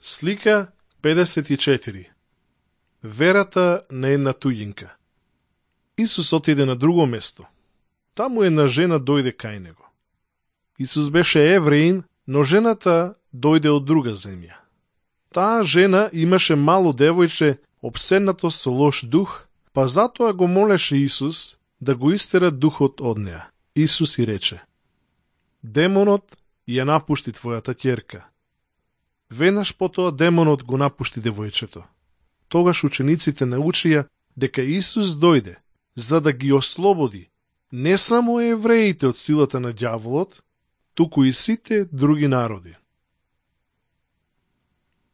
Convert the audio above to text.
Слика 54. Верата на една туѓинка. Исус отиде на друго место. Таму една жена дојде кај него. Исус беше евреин, но жената дојде од друга земја. Таа жена имаше мало девојче обседнато со лош дух, па затоа го молеше Исус да го истера духот од неа. Исус и рече: демонот ја напушти твојата ќерка. Веднаш потоа демонот го напушти девојчето. Тогаш учениците научија дека Исус дојде за да ги ослободи не само евреите од силата на ѓаволот, туку и сите други народи.